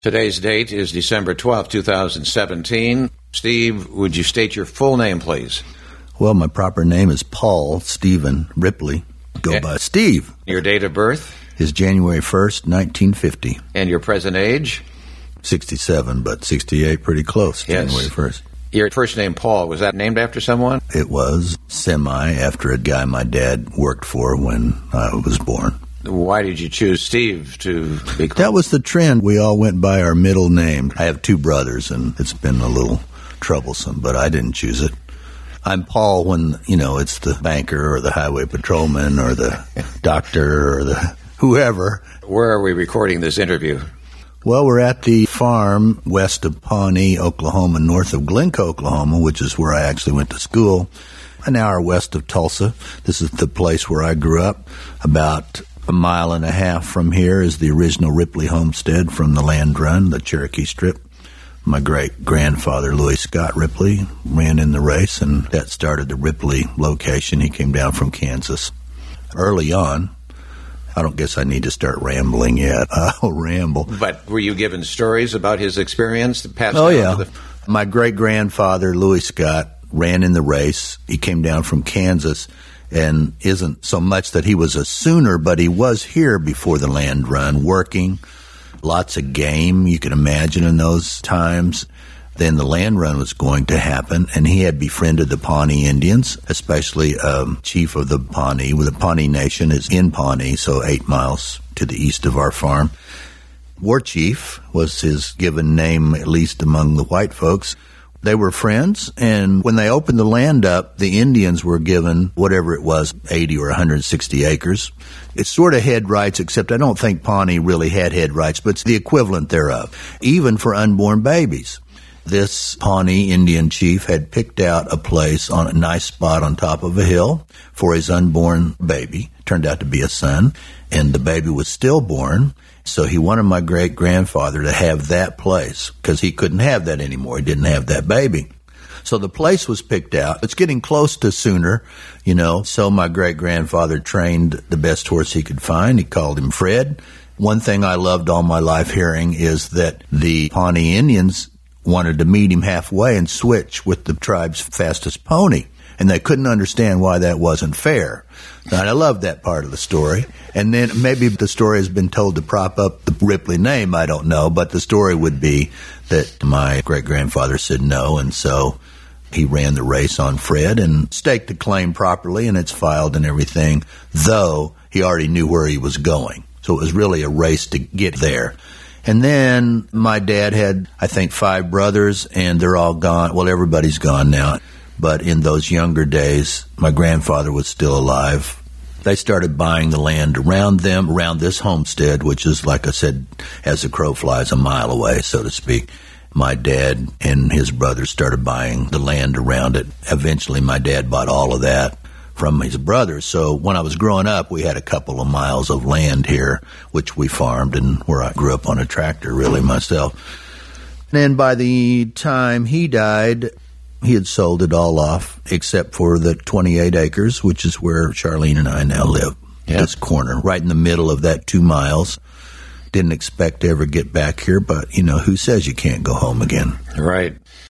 Today's date is December 12, 2017. Steve, would you state your full name, please? Well, my proper name is Paul Stephen Ripley. Go by Steve. Your date of birth? Is January 1st, 1950. And your present age? 67, but 68 pretty close, Yes. January 1st. Your first name, Paul, was that named after someone? It was after a guy my dad worked for when I was born. Why did you choose Steve to be called? That was the trend. We all went by our middle name. I have two brothers, and it's been a little troublesome, but I didn't choose it. I'm Paul when, it's the banker or the highway patrolman or the doctor or the whoever. Where are we recording this interview? Well, we're at the farm west of Pawnee, Oklahoma, north of Glencoe, Oklahoma, which is where I actually went to school, an hour west of Tulsa. This is the place where I grew up. About a mile and a half from here is the original Ripley homestead from the land run, the Cherokee Strip. My great-grandfather, Louis Scott Ripley, ran in the race, and that started the Ripley location. He came down from Kansas. Early on, I don't guess I need to start rambling yet. I'll ramble. But were you given stories about his experience? My great-grandfather, Louis Scott, ran in the race. He came down from Kansas, and isn't so much that he was a Sooner, but he was here before the land run, working. Lots of game, you can imagine, in those times. Then the land run was going to happen, and he had befriended the Pawnee Indians, especially chief of the Pawnee. The Pawnee Nation is in Pawnee, so 8 miles to the east of our farm. War Chief was his given name, at least among the white folks. They were friends, and when they opened the land up, the Indians were given whatever it was, 80 or 160 acres. It's sort of head rights, except I don't think Pawnee really had head rights, but it's the equivalent thereof, even for unborn babies. This Pawnee Indian chief had picked out a place on a nice spot on top of a hill for his unborn baby. Turned out to be a son, and the baby was stillborn. So he wanted my great-grandfather to have that place because he couldn't have that anymore. He didn't have that baby. So the place was picked out. It's getting close to Sooner, so my great-grandfather trained the best horse he could find. He called him Fred. One thing I loved all my life hearing is that the Pawnee Indians wanted to meet him halfway and switch with the tribe's fastest pony. And they couldn't understand why that wasn't fair. And I love that part of the story. And then maybe the story has been told to prop up the Ripley name, I don't know. But the story would be that my great-grandfather said no, and so he ran the race on Fred and staked the claim properly, and it's filed and everything, though he already knew where he was going. So it was really a race to get there. And then my dad had, I think, 5 brothers, and they're all gone. Well, everybody's gone now. But in those younger days, my grandfather was still alive. They started buying the land around this homestead, which is, like I said, as the crow flies, a mile away, so to speak. My dad and his brothers started buying the land around it. Eventually, my dad bought all of that from his brothers. So when I was growing up, we had a couple of miles of land here, which we farmed, and where I grew up on a tractor, really, myself. And then by the time he died, he had sold it all off, except for the 28 acres, which is where Charlene and I now live. Yeah. This corner, right in the middle of that 2 miles. Didn't expect to ever get back here, but, who says you can't go home again? Right.